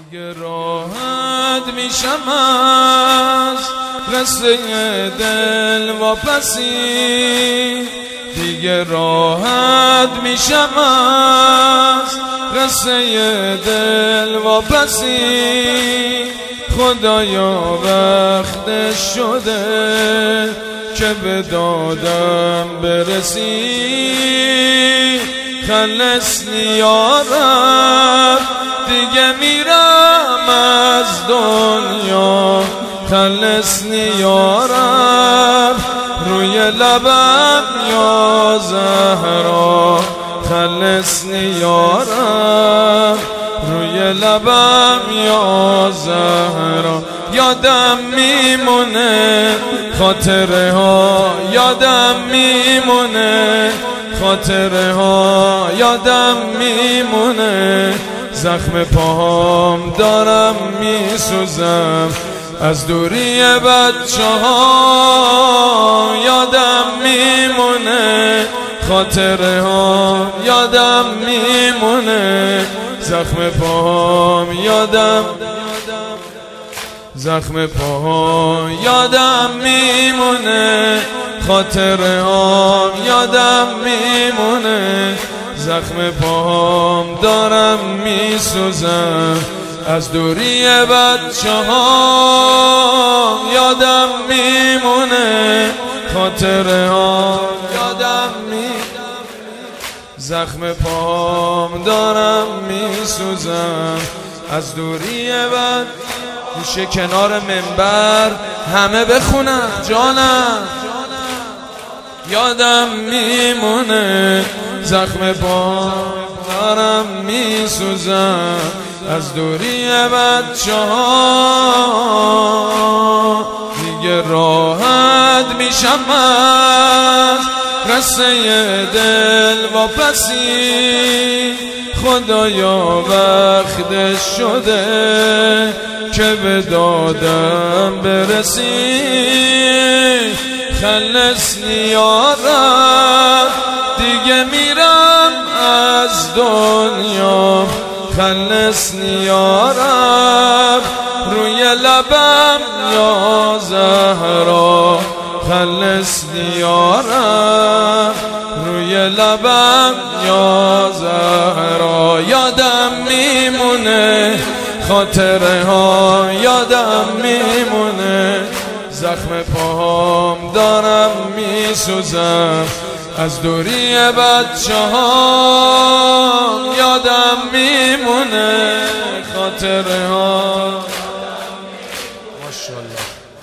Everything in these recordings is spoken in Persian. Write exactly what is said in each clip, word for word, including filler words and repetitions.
دیگه راحت میشم از قصه دل واپسی، دیگه راحت میشم از قصه دل واپسی. خدایا وقتش شده که به دادم برسی، خلصنی یا رب دیگه میرم از دنیا، خلصنی یا رب روی لبم یا زهرا، خلصنی یا رب روی لبم یا زهرا. یادم میمونه خاطره ها، یادم میمونه خاطره ها، یادم میمونه زخم پاهام دارم میسوزم از دوری بچه ها. یادم میمونه خاطره ها، یادم میمونه زخم پاهام، یادم زخم پاهام، یادم میمونه خاطره ها، یادم میمونه زخم پاهام دارم میسوزم از دوری بچه ها. یادم میمونه خاطره ها، یادم می زخم پاهام دارم میسوزم از دوری بچه. میشه کنار منبر همه بخونن جانم. یادم میمونه زخم پاهام دارم میسوزم از دوری بچه ها. دیگه راحت میشم از قصه دل واپسی. خدایا وقتش شده که به دادم برسی، خلصنی یا رب دیگه میرم از دنیا، خلصنی یا رب روی لبم یا زهرا، خلصنی یا رب روی لبم یا زهرا. یادم میمونه خاطره ها، یادم میمونه زخم پاهام دارم میسوزم از دوری بچه ها. یادم میمونه خاطره ها. ماشاءالله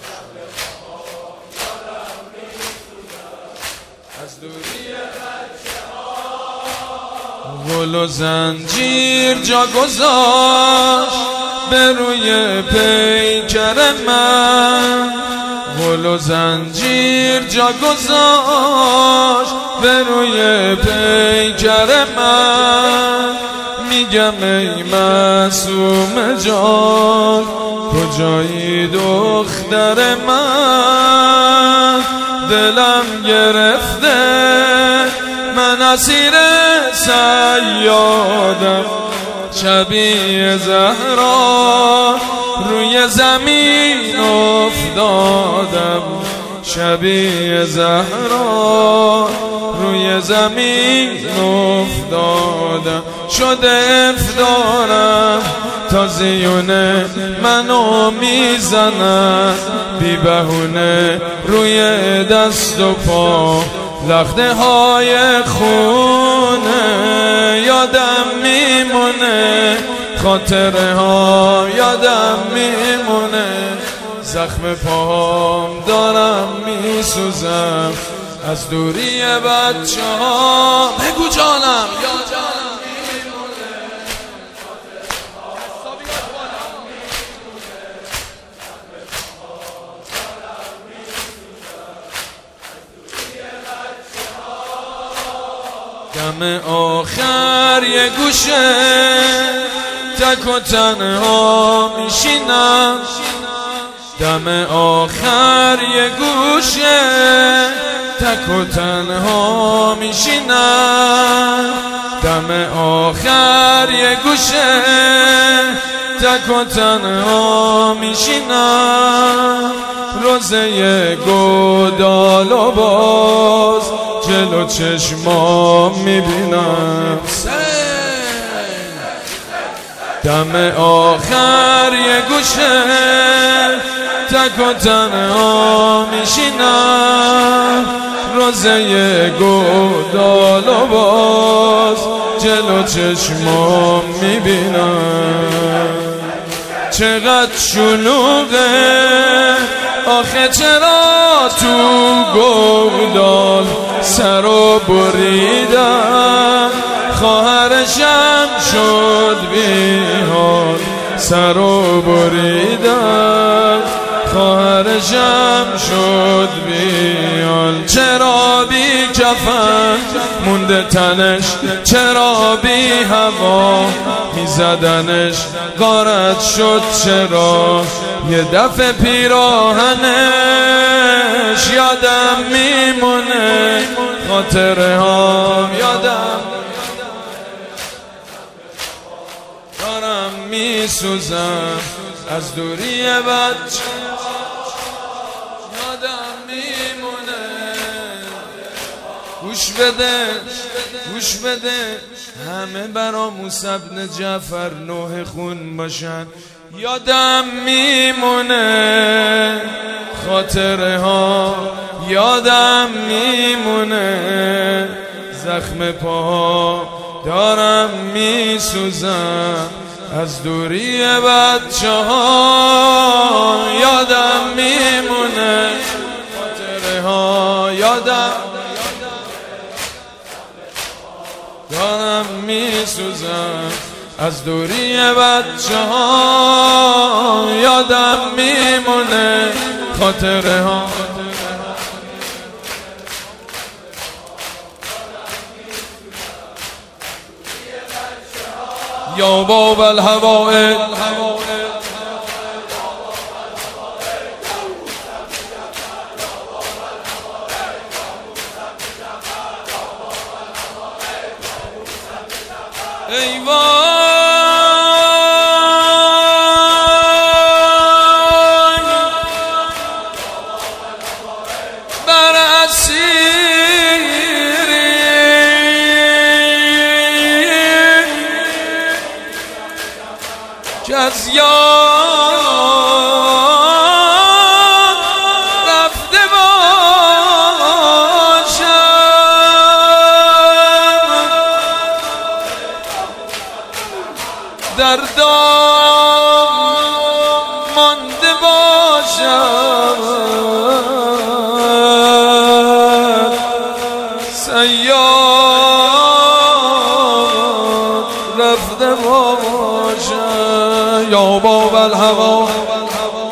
از دوری بچه ها. گل و زنجیر جا گذاشت به روی پیکر من، گل و زنجیر جا گذاشت به روی پیکر من. میگم ای معصوم جان کجایی دختر من، دلم گرفته من اسیر صیادم، شبیه زهرا روی زمین افتادم، شبیه زهرا روی زمین افتادم. شده افدارم تا زیونه منو میزنن بی بهونه روی دست و پا لخته های خونه. یادم میمونه خاطره ها، یادم میمونه زخم پاهام دارم میسوزم از دوری بچه ها. بگو جانم. دم آخر یه گوشه تک و تنها میشینم، دم آخر یه گوشه تک و تنها میشینم، دم آخر یه گوشه تک و تنها میشینم، روزه گودال و باز جلو چشمام میبینم. دم آخر یه گوشه تک و تنها میشینم، روزه گودال و باز جلو چشمام میبینم. چقدر شلوغه آخه، چرا تو گودال سرو بریدم، خواهرشم شد بیحال سرو بریدم، خواهرشم شد بیحال. چرا بی کفن مونده تنش، چرا بی هوا میزدنش، غارت شد چرا یه دفعه پیراهنش. یادم میمونه خاطره ها، یادم دارم میسوزم از دوری بچه، یادم میمونه. گوش بده گوش بده همه برا موسی بن جعفر نوح خون باشن. یادم میمونه خاطره ها، یادم میمونه زخم پاها، دارم میسوزم از دوری بچه ها. یادم میمونه خاطره ها، یادم دارم میسوزم از دوری بچه ها. یادم میمونه خاطره ها. یا باب الهوائل ای وای بر اسیری که از یاد رفته در دام مانده باشم، صیاد رفته باشم. یا باب الهوا